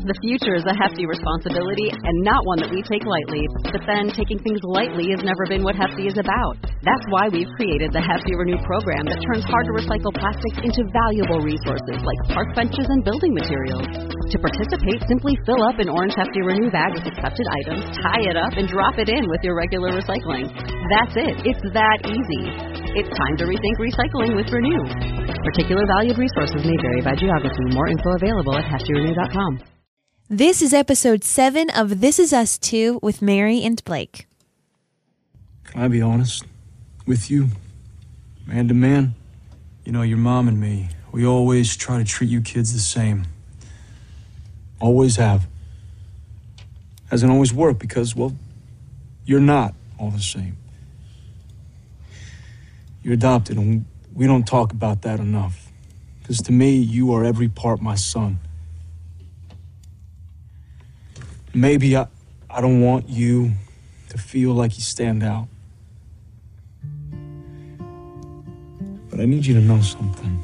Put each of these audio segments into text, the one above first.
The future is a hefty responsibility and not one that we take lightly. But then taking things lightly has never been what Hefty is about. That's why we've created the Hefty Renew program that turns hard-to-recycle plastics into valuable resources like park benches and building materials. To participate, simply fill up an orange Hefty Renew bag with accepted items, tie it up, and drop it in with your regular recycling. That's it. It's that easy. It's time to rethink recycling with Renew. Particular valued resources may vary by geography. More info available at heftyrenew.com. This is episode 7 of This Is Us 2 with Mary and Blake. Can I be honest with you, man to man? You know, your mom and me, we always try to treat you kids the same. Always have. Hasn't always worked because, well, you're not all the same. You're adopted, and we don't talk about that enough. Because to me, you are every part my son. Maybe I don't want you to feel like you stand out. But I need you to know something.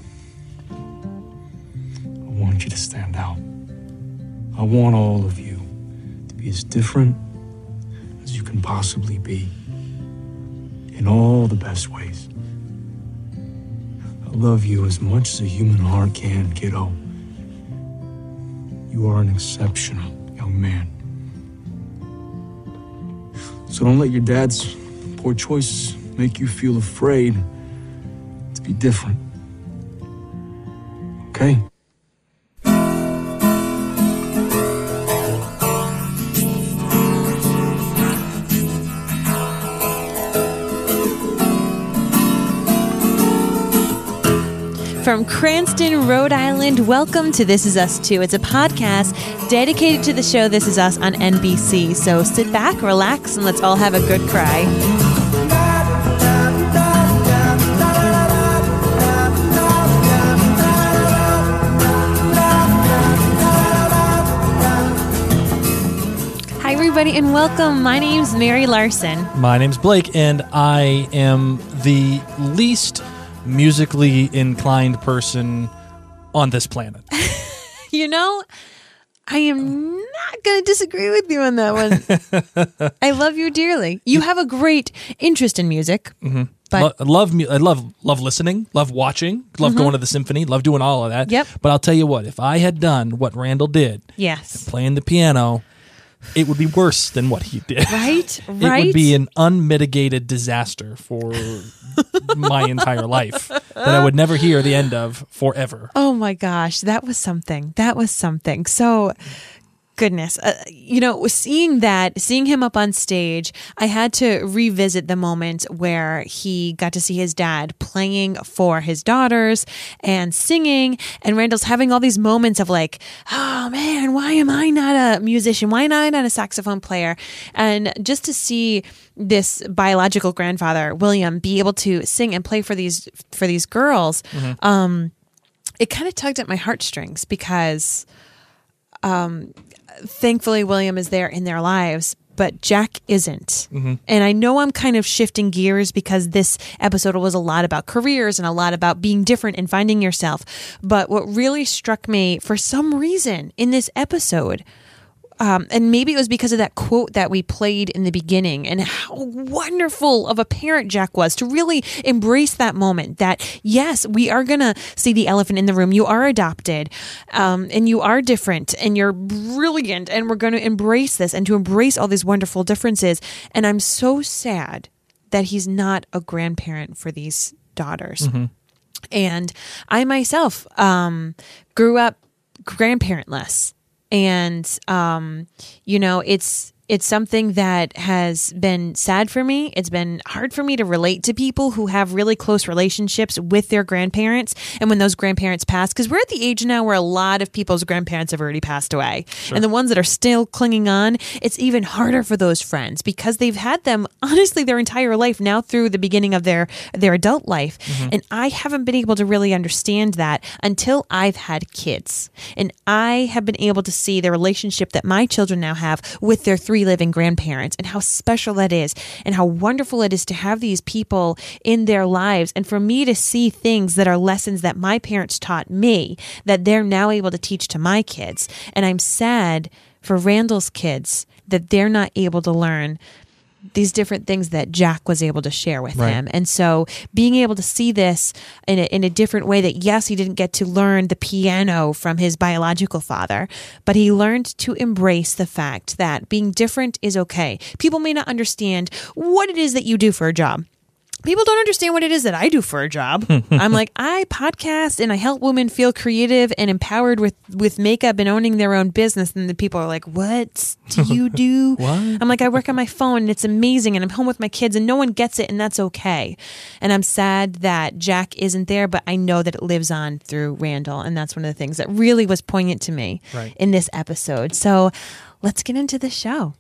I want you to stand out. I want all of you to be as different as you can possibly be. In all the best ways. I love you as much as a human heart can, kiddo. You are an exceptional young man. So don't let your dad's poor choices make you feel afraid to be different. Okay? From Cranston, Rhode Island, welcome to This Is Us 2. It's a podcast dedicated to the show This Is Us on NBC. So sit back, relax, and let's all have a good cry. Hi, everybody, and welcome. My name's Mary Larson. My name's Blake, and I am the least musically inclined person on this planet. You know, I am not going to disagree with you on that one. I love you dearly. You have a great interest in music. Mm-hmm. But I love listening, love watching, love going to the symphony, love doing all of that. Yep. But I'll tell you what, if I had done what Randall did, yes, playing the piano, it would be worse than what he did. Right? It would be an unmitigated disaster for my entire life that I would never hear the end of forever. Oh my gosh, that was something. So, goodness, seeing him up on stage, I had to revisit the moment where he got to see his dad playing for his daughters and singing, and Randall's having all these moments of like, oh man, why am I not a musician? Why am I not a saxophone player? And just to see this biological grandfather, William, be able to sing and play for these girls, it kind of tugged at my heartstrings because thankfully, William is there in their lives, but Jack isn't. Mm-hmm. And I know I'm kind of shifting gears because this episode was a lot about careers and a lot about being different and finding yourself. But what really struck me for some reason in this episode, and maybe it was because of that quote that we played in the beginning and how wonderful of a parent Jack was to really embrace that moment that, yes, we are going to see the elephant in the room. You are adopted and you are different and you're brilliant and we're going to embrace this and to embrace all these wonderful differences. And I'm so sad that he's not a grandparent for these daughters. Mm-hmm. And I myself grew up grandparentless. And, it's something that has been sad for me. It's been hard for me to relate to people who have really close relationships with their grandparents. And when those grandparents pass, because we're at the age now where a lot of people's grandparents have already passed away. Sure. And the ones that are still clinging on, it's even harder for those friends because they've had them, honestly, their entire life now through the beginning of their adult life. Mm-hmm. And I haven't been able to really understand that until I've had kids. And I have been able to see the relationship that my children now have with their 3 free living grandparents and how special that is and how wonderful it is to have these people in their lives. And for me to see things that are lessons that my parents taught me that they're now able to teach to my kids. And I'm sad for Randall's kids that they're not able to learn these different things that Jack was able to share with him. And so being able to see this in a different way, that yes, he didn't get to learn the piano from his biological father, but he learned to embrace the fact that being different is okay. People may not understand what it is that you do for a job. People don't understand what it is that I do for a job. I'm like, I podcast and I help women feel creative and empowered with makeup and owning their own business. And the people are like, what do you do? What? I'm like, I work on my phone and it's amazing. And I'm home with my kids and no one gets it. And that's okay. And I'm sad that Jack isn't there, but I know that it lives on through Randall. And that's one of the things that really was poignant to me in this episode. So let's get into the show.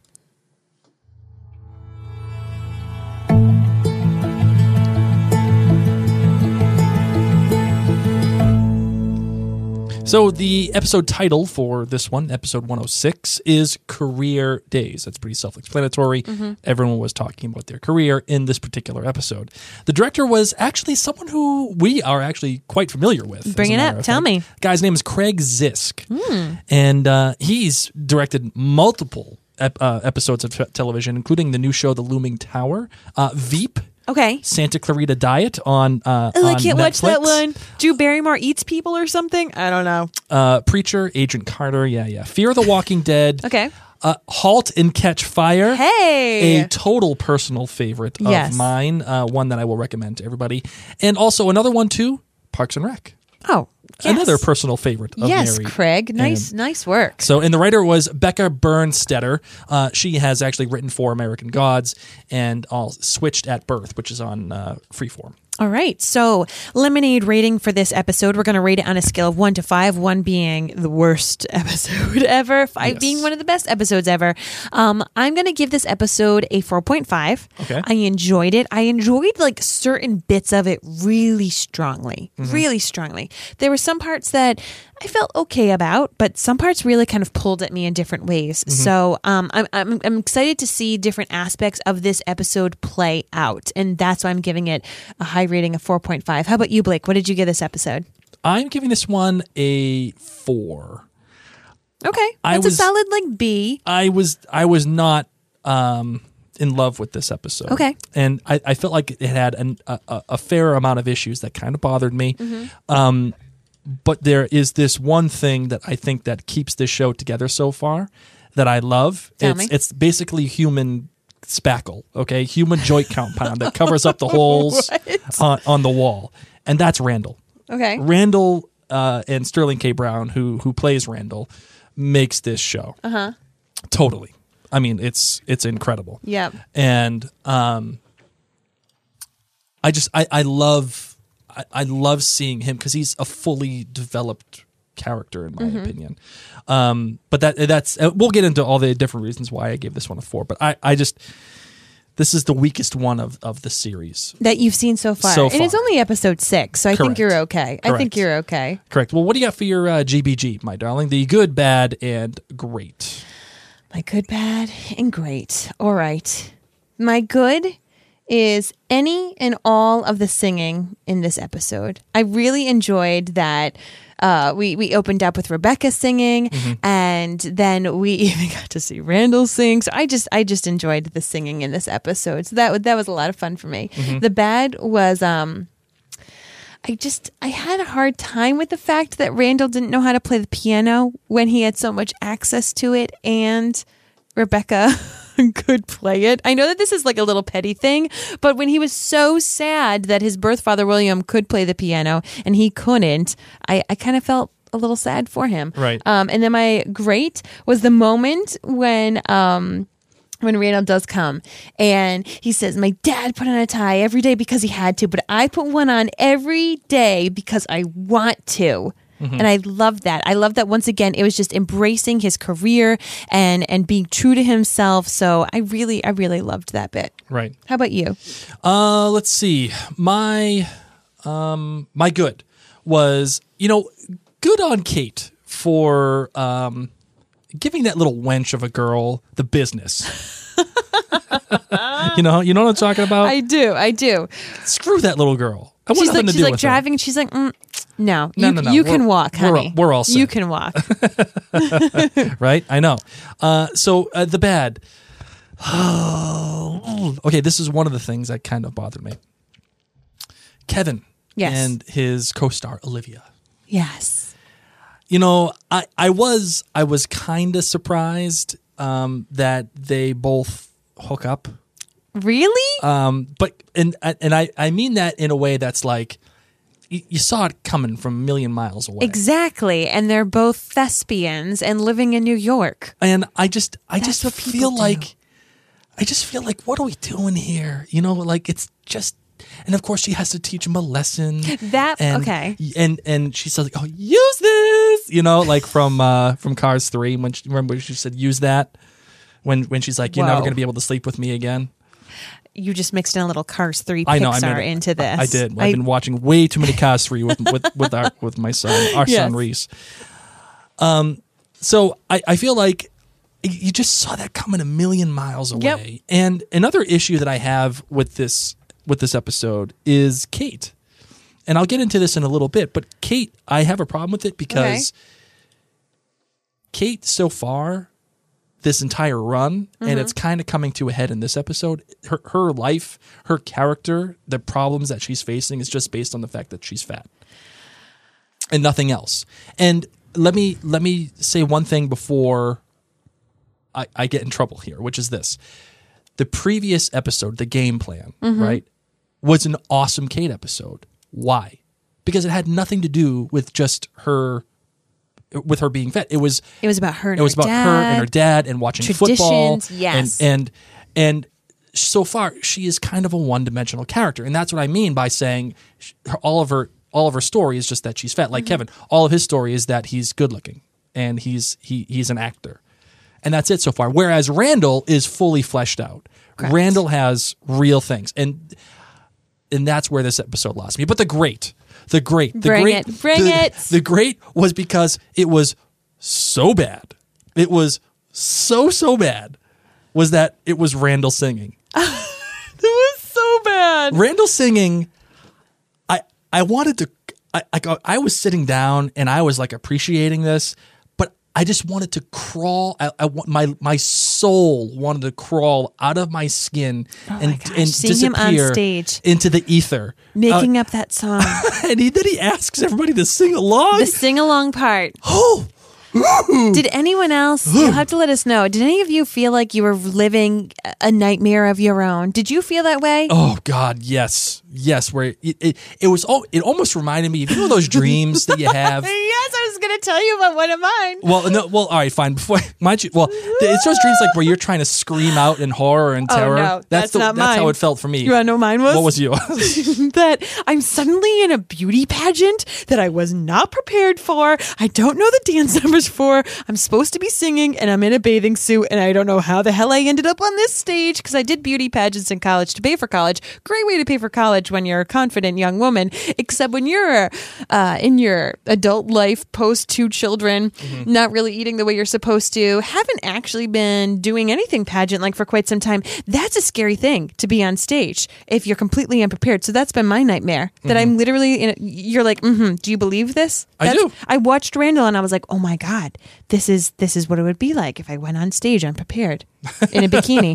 So the episode title for this one, episode 106, is Career Days. That's pretty self-explanatory. Everyone was talking about their career in this particular episode. The director was actually someone who we are actually quite familiar with. Bring it up. Tell me. The guy's name is Craig Zisk. And he's directed multiple episodes of television, including the new show, The Looming Tower, Veep, Okay. Santa Clarita Diet on I can't watch that one. Drew Barrymore eats people or something? I don't know. Preacher, Agent Carter, yeah. Fear the Walking Dead. Okay. Halt and Catch Fire. Hey! A total personal favorite of mine. One that I will recommend to everybody. And also another one too, Parks and Rec. Oh, yes. Another personal favorite of Yes, Mary. Craig. Nice work. So, and the writer was Becca Bernstetter. She has actually written for American Gods and all switched at birth, which is on Freeform. All right. So, Lemonade rating for this episode, we're going to rate it on a scale of 1 to 5, 1 being the worst episode ever, 5 being one of the best episodes ever. I'm going to give this episode a 4.5. Okay. I enjoyed it. I enjoyed like certain bits of it really strongly. There were some parts that I felt okay about, but some parts really kind of pulled at me in different ways. So I'm excited to see different aspects of this episode play out, and that's why I'm giving it a high rating of 4.5. How about you, Blake? What did you give this episode? I'm giving this one a 4. Okay, that's a solid like B. I was not in love with this episode. Okay, and I felt like it had a fair amount of issues that kind of bothered me. But there is this one thing that I think that keeps this show together so far that I love. It's basically human spackle, okay? Human joint compound that covers up the holes on the wall. And that's Randall. Okay. Randall and Sterling K. Brown, who plays Randall, makes this show. Totally. I mean, it's incredible. Yeah. And I love seeing him because he's a fully developed character in my opinion. But that's we'll get into all the different reasons why I gave this one a 4. But I just this is the weakest one of the series that you've seen so far. And it's only episode 6, so I think you're okay. I think you're okay. Correct. Well, what do you got for your GBG, my darling? The good, bad, and great. My good, bad, and great. All right. My good is any and all of the singing in this episode. I really enjoyed that. We opened up with Rebecca singing, and then we even got to see Randall sing. So I just enjoyed the singing in this episode. So that was a lot of fun for me. The bad was I had a hard time with the fact that Randall didn't know how to play the piano when he had so much access to it, and Rebecca could play it. I know that this is like a little petty thing, but when he was so sad that his birth father William could play the piano and he couldn't, I kind of felt a little sad for him. Right. And then my great was the moment when Randall does come and he says, my dad put on a tie every day because he had to, but I put one on every day because I want to. And I love that. I love that once again, it was just embracing his career and being true to himself. So I really loved that bit. Right. How about you? Let's see. My good was, good on Kate for giving that little wench of a girl the business. You know what I'm talking about? I do. Screw that little girl. I want nothing to do she's like with driving. She's like, no. No. You can walk, honey. We're all set. You can walk. Right? I know. So the bad. Okay, this is one of the things that kind of bothered me. Kevin and his co-star Olivia. Yes. You know, I was kind of surprised that they both hook up. Really? But I mean that in a way that's like you saw it coming from a million miles away. Exactly, and they're both thespians and living in New York. And I just what feel people like what are we doing here? You know, like it's just. And of course, she has to teach him a lesson. And she says, "Oh, use this," you know, like from Cars 3. Remember she said, "Use that," when she's like, "You're never going to be able to sleep with me again." You just mixed in a little Cars 3 I Pixar into this. I did. I've been watching way too many Cars 3 with my son, our son Reese. So I feel like you just saw that coming a million miles away. Yep. And another issue that I have with this episode is Kate. And I'll get into this in a little bit, but Kate, I have a problem with it because Kate so far, this entire run, and it's kind of coming to a head in this episode, her life, her character, the problems that she's facing is just based on the fact that she's fat. And nothing else. And let me say one thing before I get in trouble here, which is this. The previous episode, the game plan, right, was an awesome Kate episode. Why? Because it had nothing to do with just her being fat. It was about her and her and her dad and watching football. Yes. And so far she is kind of a one-dimensional character. And that's what I mean by saying all of her story is just that she's fat. Like Kevin, all of his story is that he's good looking and he's an actor. And that's it so far. Whereas Randall is fully fleshed out. Correct. Randall has real things. And that's where this episode lost me. But the great Bring it. The great was because it was so bad. It was so bad was that it was Randall singing. It was so bad. Randall singing, I wanted to, I was sitting down and I was like appreciating this, but I just wanted to crawl. My soul wanted to crawl out of my skin and seeing him on disappear stage into the ether, making up that song. And then he asks everybody to sing along. The sing along part. Oh. Did anyone else, you'll have to let us know, did any of you feel like you were living a nightmare of your own? Did you feel that way? Oh God, yes, where it almost reminded me of, you know, those dreams that you have. Yes, I was going to tell you about one of mine. Well, all right, fine. It's those dreams like where you're trying to scream out in horror and terror. Oh, no, that's not mine. That's how it felt for me. You want to know what mine was? What was yours? That I'm suddenly in a beauty pageant that I was not prepared for. I don't know the dance numbers for. I'm supposed to be singing and I'm in a bathing suit and I don't know how the hell I ended up on this stage because I did beauty pageants in college to pay for college. Great way to pay for college when you're a confident young woman, except when you're in your adult life, post 2 children, not really eating the way you're supposed to, haven't actually been doing anything pageant like for quite some time. That's a scary thing to be on stage if you're completely unprepared. So that's been my nightmare, that I'm literally you're like, do you believe this? I do. I watched Randall and I was like, oh my God, this is what it would be like if I went on stage unprepared in a bikini.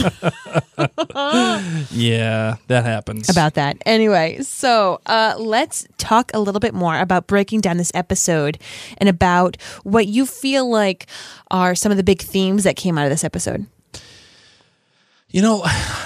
Yeah, that happens. About that. Anyway, so let's talk a little bit more about breaking down this episode and about what you feel like are some of the big themes that came out of this episode. You know,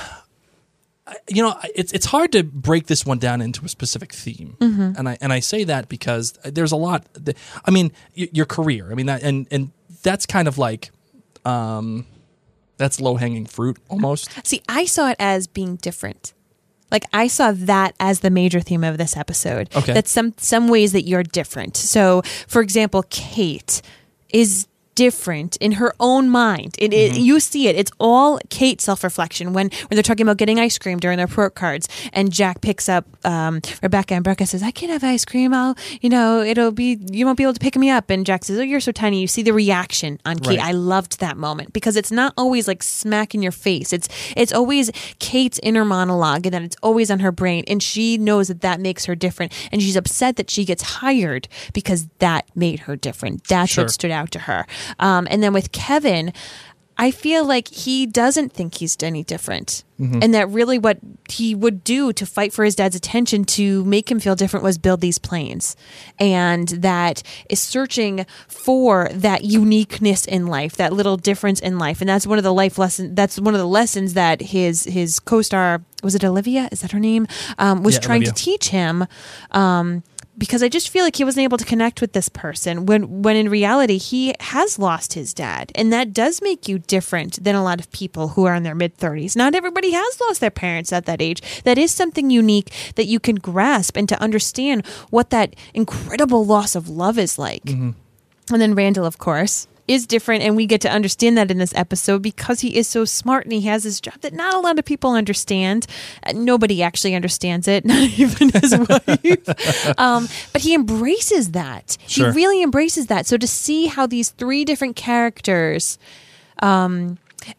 it's hard to break this one down into a specific theme, and I say that because there's a lot. I mean, your career. I mean, that and that's kind of like, that's low hanging fruit almost. See, I saw it as being different. Like I saw that as the major theme of this episode. Okay, that's some ways that you're different. So, for example, Kate is different in her own mind. You see it. It's all Kate self-reflection when they're talking about getting ice cream during their report cards, and Jack picks up Rebecca, and Rebecca says, "I can't have ice cream. You won't be able to pick me up." And Jack says, "Oh, you're so tiny." You see the reaction on Kate. Right. I loved that moment because it's not always like smack in your face. It's always Kate's inner monologue, and that it's always on her brain, and she knows that makes her different, and she's upset that she gets hired because that made her different. That's Sure. what stood out to her. And then with Kevin, I feel like he doesn't think he's any different. Mm-hmm. And that really what he would do to fight for his dad's attention to make him feel different was build these planes. And that is searching for that uniqueness in life, that little difference in life. And that's one of the life lessons. That's one of the lessons that his co-star, was it Olivia? Is that her name? Was trying Olivia. to teach him. Because I just feel like he wasn't able to connect with this person when in reality he has lost his dad. And that does make you different than a lot of people who are in their mid-30s. Not everybody has lost their parents at that age. That is something unique that you can grasp and to understand what that incredible loss of love is like. Mm-hmm. And then Randall, of course, is different, and we get to understand that in this episode because he is so smart and he has this job that not a lot of people understand. Nobody actually understands it, not even his wife. But he embraces that. Sure. He really embraces that. So to see how these three different characters, and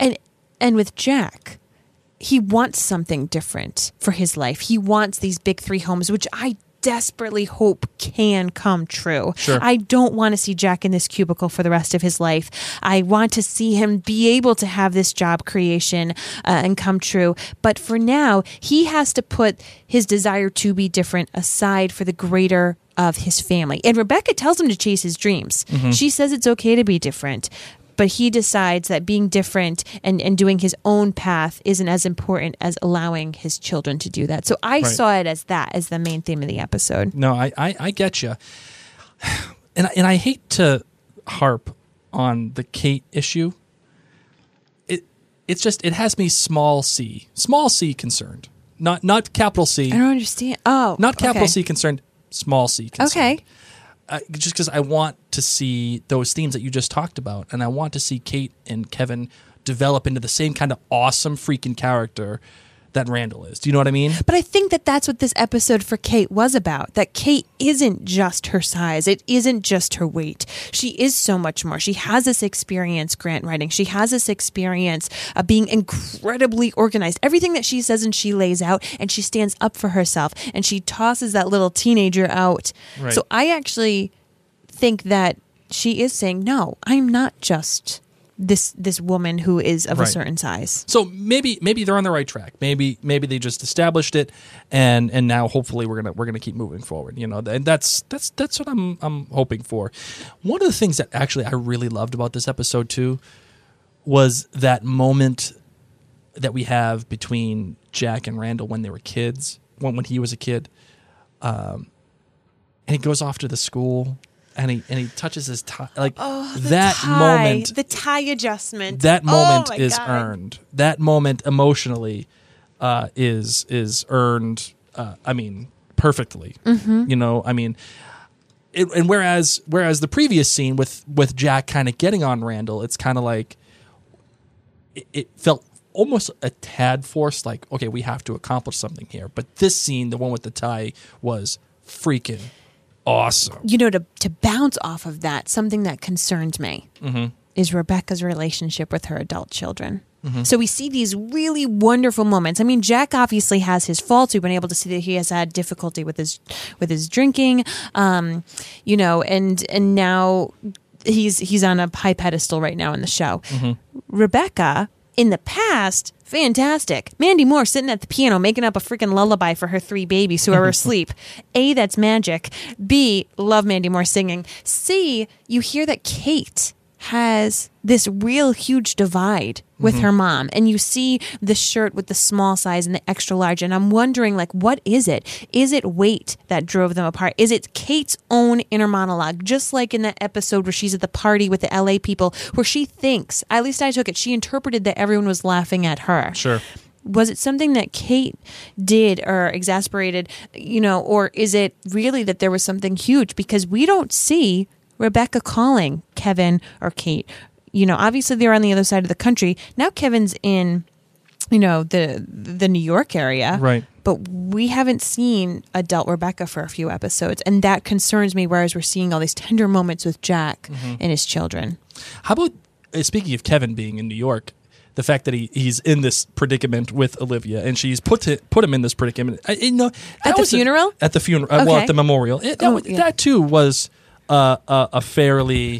with Jack, he wants something different for his life. He wants these big three homes, which I desperately hope can come true. Sure. I don't want to see Jack in this cubicle for the rest of his life. I want to see him be able to have this job creation and come true. But for now, he has to put his desire to be different aside for the greater of his family. And Rebecca tells him to chase his dreams. Mm-hmm. She says it's okay to be different. But he decides that being different and doing his own path isn't as important as allowing his children to do that. So I saw it as the main theme of the episode. No, I get you. And I hate to harp on the Kate issue. It's just, it has me small c concerned. Not capital C. I don't understand. Oh, not capital okay. C concerned, small c concerned. Okay. Just because I want to see those themes that you just talked about, and I want to see Kate and Kevin develop into the same kind of awesome freaking character that Randall is. Do you know what I mean? But I think that that's what this episode for Kate was about. That Kate isn't just her size. It isn't just her weight. She is so much more. She has this experience grant writing. She has this experience of being incredibly organized. Everything that she says and she lays out, and she stands up for herself, and she tosses that little teenager out. Right. So I actually think that she is saying, no, I'm not just this woman who is of a certain size. So maybe they're on the right track. Maybe they just established it, and now hopefully we're gonna keep moving forward. You know, and that's what I'm hoping for. One of the things that actually I really loved about this episode too was that moment that we have between Jack and Randall when they were kids, when he was a kid, and he goes off to the school. And he touches his tie, like that moment. The tie adjustment. That moment is God. earned. That moment emotionally is earned. I mean, perfectly. Mm-hmm. You know, I mean, and whereas the previous scene with Jack kind of getting on Randall, it's kind of like it felt almost a tad forced. Like, okay, we have to accomplish something here. But this scene, the one with the tie, was freaking awesome. You know, to bounce off of that, something that concerned me is Rebecca's relationship with her adult children. Mm-hmm. So we see these really wonderful moments. I mean, Jack obviously has his faults. We've been able to see that he has had difficulty with his drinking, you know, and now he's on a high pedestal right now in the show. Mm-hmm. Rebecca, in the past, fantastic. Mandy Moore sitting at the piano making up a freaking lullaby for her 3 babies who are asleep. A, that's magic. B, love Mandy Moore singing. C, you hear that Kate has this real huge divide with her mom, and you see the shirt with the small size and the extra large, and I'm wondering, like, what is it? Is it weight that drove them apart? Is it Kate's own inner monologue, just like in that episode where she's at the party with the LA people, where she thinks, at least I took it, she interpreted that everyone was laughing at her. Sure. Was it something that Kate did or exasperated, you know, or is it really that there was something huge? Because we don't see Rebecca calling Kevin or Kate? Obviously they're on the other side of the country. Now Kevin's in, the New York area. Right. But we haven't seen adult Rebecca for a few episodes. And that concerns me, whereas we're seeing all these tender moments with Jack and his children. How about, speaking of Kevin being in New York, the fact that he's in this predicament with Olivia, and she's put him in this predicament. At the funeral? At the funeral. Okay. Well, at the memorial. That too was a fairly,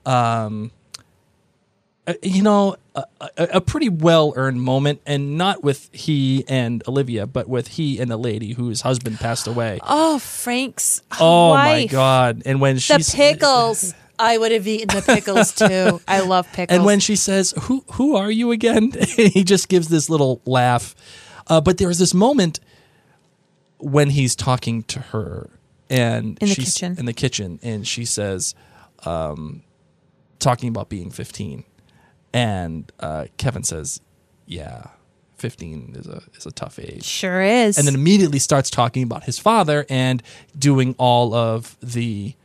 a pretty well-earned moment, and not with he and Olivia, but with he and the lady whose husband passed away. Oh, Frank's wife. My God. And when the pickles. I would have eaten the pickles too. I love pickles. And when she says, who are you again? He just gives this little laugh. But there was this moment when he's talking to her, and in the kitchen, and she says, talking about being 15. And Kevin says, yeah, 15 is a tough age. Sure is. And then immediately starts talking about his father and doing all of the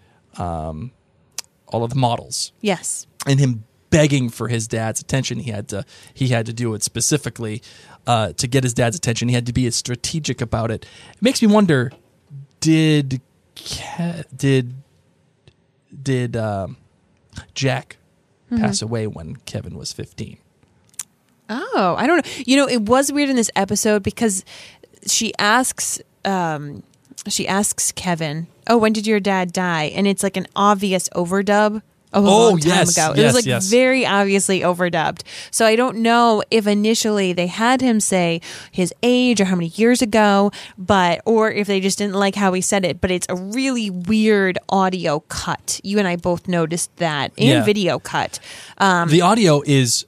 models. Yes. And him begging for his dad's attention. He had to do it specifically to get his dad's attention. He had to be strategic about it. It makes me wonder, did Jack pass away when Kevin was 15? Oh, I don't know. It was weird in this episode because she asks Kevin, "Oh, when did your dad die?" And it's like an obvious overdub of a long time ago. It was very obviously overdubbed. So I don't know if initially they had him say his age or how many years ago, or if they just didn't like how he said it. But it's a really weird audio cut. You and I both noticed that, and video cut. The audio is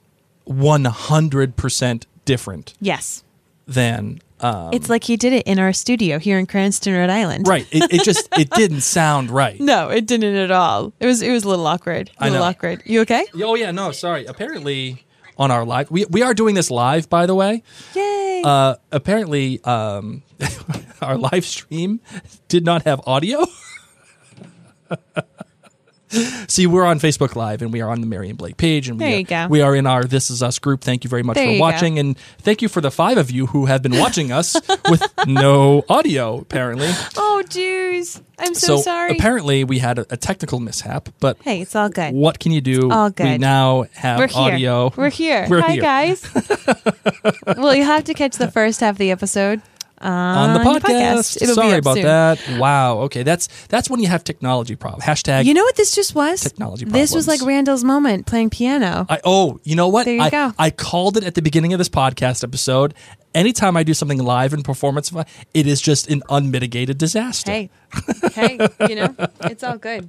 100% different. Yes. Than it's like he did it in our studio here in Cranston, Rhode Island. Right. It didn't sound right. No, it didn't at all. It was a little awkward. Awkward. You okay? Oh yeah, no, sorry. Apparently on our live, we are doing this live, by the way. Yay. Apparently our live stream did not have audio. See, we're on Facebook Live, and we are on the Mary and Blake page, and we are in our This Is Us group. Thank you very much for watching, and thank you for the 5 of you who have been watching us with no audio, apparently. Oh, jeez. I'm so sorry. Apparently, we had a technical mishap, but hey, it's all good. What can you do? All good. We now have audio. We're here. Hi, guys. Well, you have to catch the first half of the episode. On the podcast. Sorry about that. Wow. Okay. That's when you have technology problems. Hashtag. You know what this just was? Technology problems. This was like Randall's moment playing piano. You know what? There you go. I called it at the beginning of this podcast episode. Anytime I do something live in performance, it is just an unmitigated disaster. Hey, it's all good.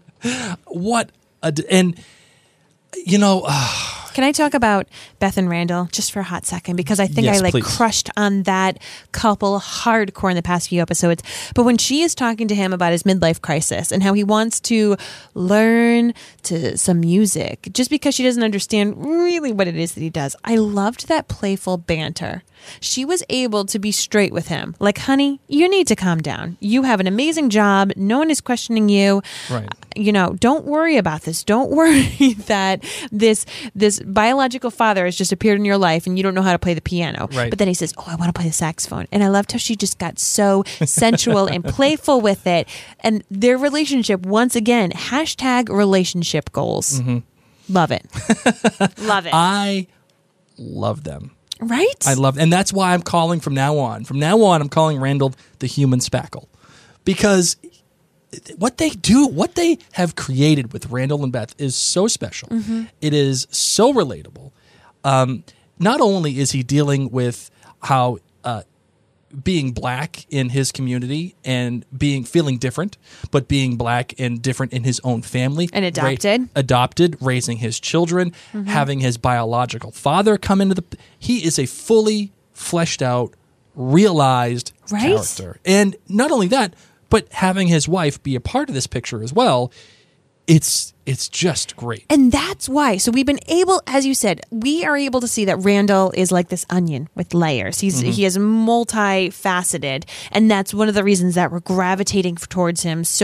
Can I talk about Beth and Randall just for a hot second? Because I think please. crushed on that couple hardcore in the past few episodes. But when she is talking to him about his midlife crisis and how he wants to learn some music just because she doesn't understand really what it is that he does, I loved that playful banter. She was able to be straight with him. Like, honey, you need to calm down. You have an amazing job. No one is questioning you. Right. Don't worry about this. Don't worry that this biological father has just appeared in your life and you don't know how to play the piano. Right. But then he says, oh, I want to play the saxophone. And I loved how she just got so sensual and playful with it. And their relationship, once again, hashtag relationship goals. Mm-hmm. Love it. Love it. I love them. Right? I love, and that's why I'm calling from now on. From now on, I'm calling Randall the human spackle, because what they have created with Randall and Beth is so special. Mm-hmm. It is so relatable. Not only is he dealing with how being black in his community and feeling different, but being black and different in his own family. And adopted, raising his children, mm-hmm. having his biological father come into he is a fully fleshed out, realized character. And not only that, but having his wife be a part of this picture as well, it's just great. And that's why. So we've been able, as you said, we are able to see that Randall is like this onion with layers. He is multifaceted. And that's one of the reasons that we're gravitating towards him so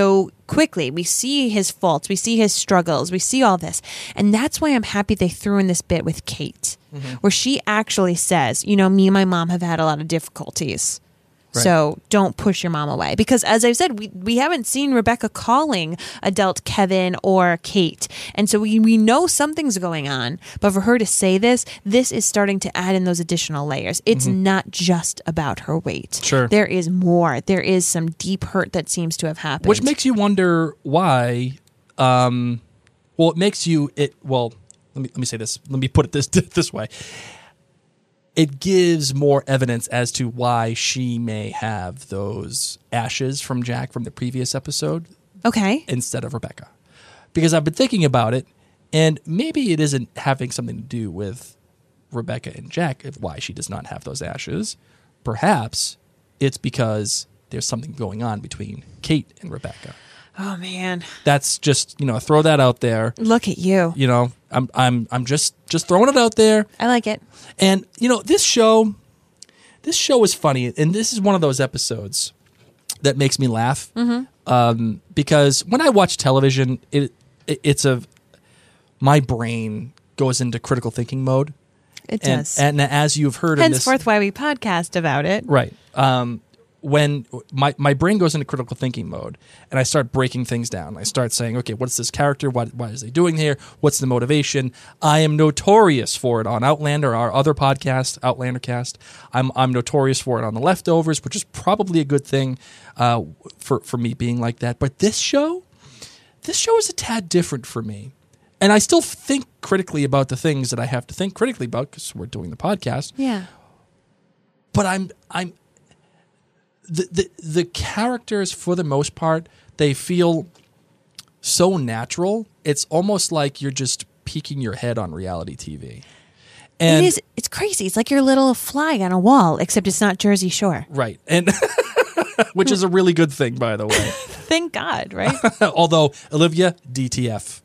quickly. We see his faults. We see his struggles. We see all this. And that's why I'm happy they threw in this bit with Kate, where she actually says, me and my mom have had a lot of difficulties. Right. So don't push your mom away. Because as I've said, we haven't seen Rebecca calling adult Kevin or Kate. And so we know something's going on. But for her to say this is starting to add in those additional layers. It's not just about her weight. Sure. There is more. There is some deep hurt that seems to have happened. Which makes you wonder why. It makes you. Let me say this. Let me put it this way. It gives more evidence as to why she may have those ashes from Jack from the previous episode. Okay. Instead of Rebecca. Because I've been thinking about it, and maybe it isn't having something to do with Rebecca and Jack, why she does not have those ashes. Perhaps it's because there's something going on between Kate and Rebecca. Oh man. That's just, throw that out there. Look at you. I'm just throwing it out there. I like it. And this show is funny, and this is one of those episodes that makes me laugh. Because when I watch television, my brain goes into critical thinking mode. It does. And as you've heard in this, henceforth why we podcast about it. Right. When my brain goes into critical thinking mode and I start breaking things down, I start saying, okay, what's this character? What is he doing here? What's the motivation? I am notorious for it on Outlander, our other podcast, Outlander Cast. I'm notorious for it on The Leftovers, which is probably a good thing for me being like that. But this show is a tad different for me. And I still think critically about the things that I have to think critically about because we're doing the podcast. Yeah. But I'm the characters, for the most part, they feel so natural. It's almost like you're just peeking your head on reality TV. And it's crazy. It's like your little flag on a wall, except it's not Jersey Shore. Right. And which is a really good thing, by the way. Thank God, right? Although, Olivia, DTF.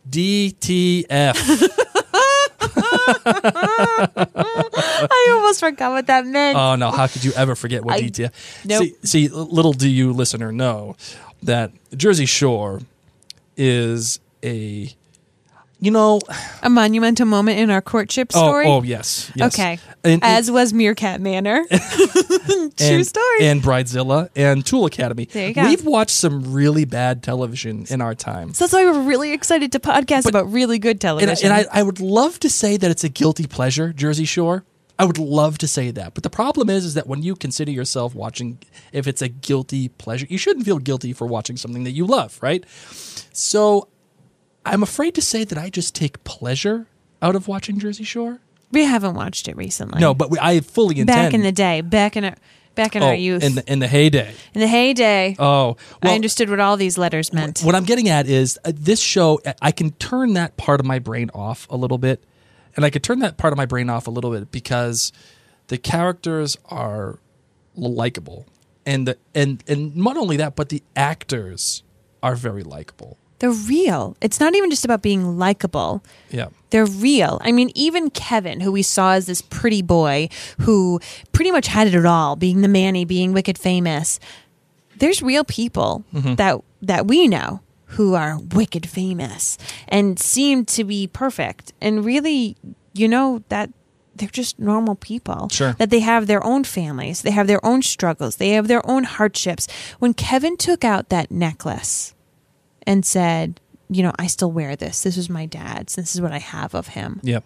I almost forgot what that meant. Oh, no. How could you ever forget what DTF? Nope. See, little do you, listener, know that Jersey Shore is a monumental moment in our courtship story. Oh, yes. Okay. As was Meerkat Manor. True story. And Bridezilla and Tool Academy. There you go. We've watched some really bad television in our time. So that's why we're really excited to podcast about really good television. And I would love to say that it's a guilty pleasure, Jersey Shore. I would love to say that. But the problem is that when you consider yourself watching, if it's a guilty pleasure, you shouldn't feel guilty for watching something that you love, right? So I'm afraid to say that I just take pleasure out of watching Jersey Shore. We haven't watched it recently. No, but I fully intend. Back in the day, back in our youth. In the heyday. In the heyday. Oh. Well, I understood what all these letters meant. What I'm getting at is this show, I can turn that part of my brain off a little bit. And I could turn that part of my brain off a little bit because the characters are likable. And not only that, but the actors are very likable. They're real. It's not even just about being likable. Yeah. They're real. I mean, even Kevin, who we saw as this pretty boy who pretty much had it all, being the Manny, being wicked famous. There's real people that we know who are wicked famous and seem to be perfect. And really, that they're just normal people. Sure. That they have their own families. They have their own struggles. They have their own hardships. When Kevin took out that necklace and said, I still wear this. This was my dad's. This is what I have of him. Yep.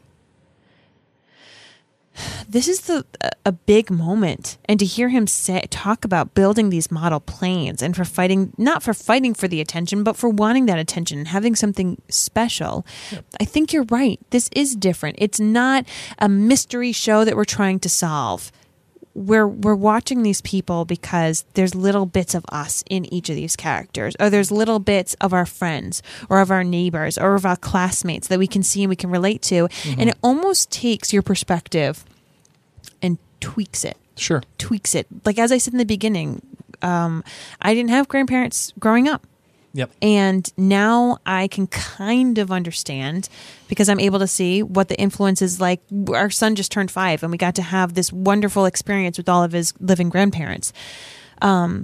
This is a big moment. And to hear him talk about building these model planes and not for fighting for the attention, but for wanting that attention and having something special. Yep. I think you're right. This is different. It's not a mystery show that we're trying to solve. We're watching these people because there's little bits of us in each of these characters, or there's little bits of our friends or of our neighbors or of our classmates that we can see and we can relate to. Mm-hmm. And it almost takes your perspective and tweaks it. Sure. Tweaks it. Like, as I said in the beginning, I didn't have grandparents growing up. Yep. And now I can kind of understand because I'm able to see what the influence is like. Our son just turned 5 and we got to have this wonderful experience with all of his living grandparents. And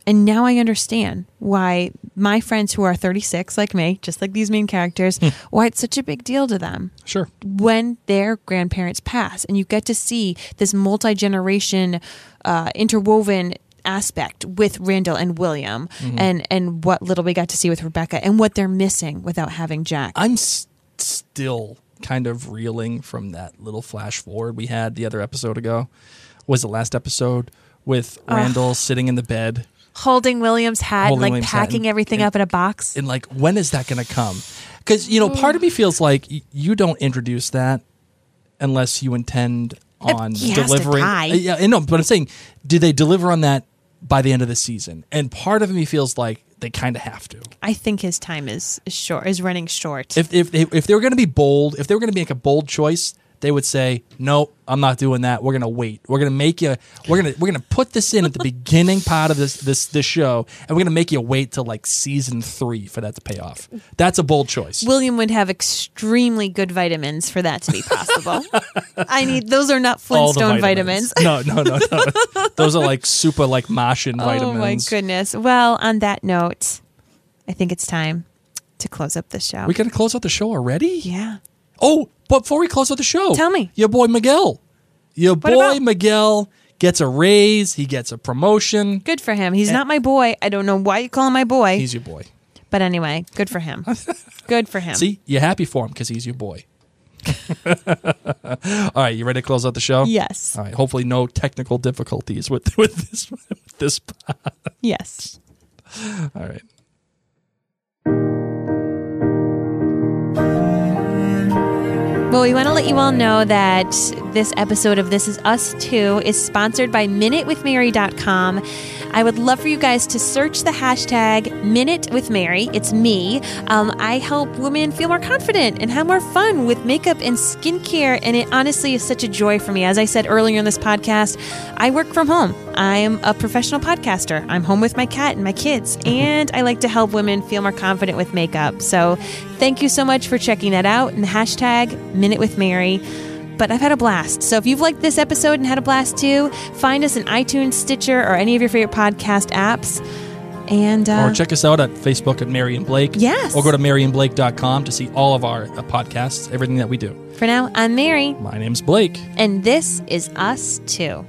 And now I understand why my friends who are 36, like me, just like these main characters, why it's such a big deal to them. Sure. When their grandparents pass, and you get to see this multi-generation interwoven aspect with Randall and William, and what little we got to see with Rebecca, and what they're missing without having Jack. I'm still kind of reeling from that little flash forward we had the other episode ago. Was the last episode with Randall sitting in the bed, holding William's hat, holding like William's packing hat, everything up in a box. and like, when is that going to come? Because part of me feels like you don't introduce that unless you intend on He has to delivering. die. Yeah, I know, but I'm saying, do they deliver on that by the end of the season? And part of me feels like they kind of have to. I think his time is running short. If they were going to be bold, if they were going to make a bold choice, they would say, "No, I'm not doing that. We're going to wait. We're going to make you. We're going to put this in at the beginning part of this show, and we're going to make you wait till like season 3 for that to pay off." That's a bold choice. William would have extremely good vitamins for that to be possible. Those are not All the Flintstone vitamins. No. Those are like super like Martian vitamins. Oh my goodness. Well, on that note, I think it's time to close up the show. We got to close out the show already? Yeah. Oh, but before we close out the show, Tell me. your boy Miguel. about? Miguel gets a raise. He gets a promotion. Good for him. He's not my boy. I don't know why you call him my boy. He's your boy. But anyway, good for him. Good for him. See, you're happy for him because he's your boy. All right, you ready to close out the show? Yes. All right. Hopefully, no technical difficulties with this. Yes. All right. Well, we want to let you all know that this episode of This Is Us Too is sponsored by MinuteWithMary.com. I would love for you guys to search the hashtag Minute with Mary. It's me. I help women feel more confident and have more fun with makeup and skincare, and it honestly is such a joy for me. As I said earlier in this podcast, I work from home. I am a professional podcaster. I'm home with my cat and my kids, and I like to help women feel more confident with makeup. So thank you so much for checking that out, and the hashtag Minute with Mary. But I've had a blast. So if you've liked this episode and had a blast too, find us in iTunes, Stitcher, or any of your favorite podcast apps. And or check us out at Facebook at Mary and Blake. Yes. Or go to maryandblake.com to see all of our podcasts, everything that we do. For now, I'm Mary. My name's Blake. And this is Us Too.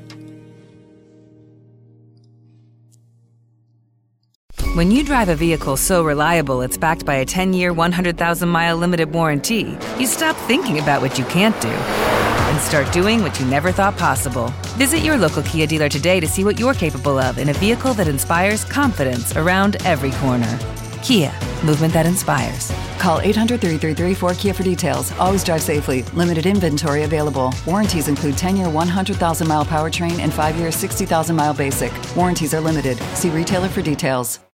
When you drive a vehicle so reliable it's backed by a 10-year, 100,000-mile limited warranty, you stop thinking about what you can't do and start doing what you never thought possible. Visit your local Kia dealer today to see what you're capable of in a vehicle that inspires confidence around every corner. Kia, movement that inspires. Call 800-333-4KIA for details. Always drive safely. Limited inventory available. Warranties include 10-year 100,000-mile powertrain and 5-year 60,000-mile basic. Warranties are limited. See retailer for details.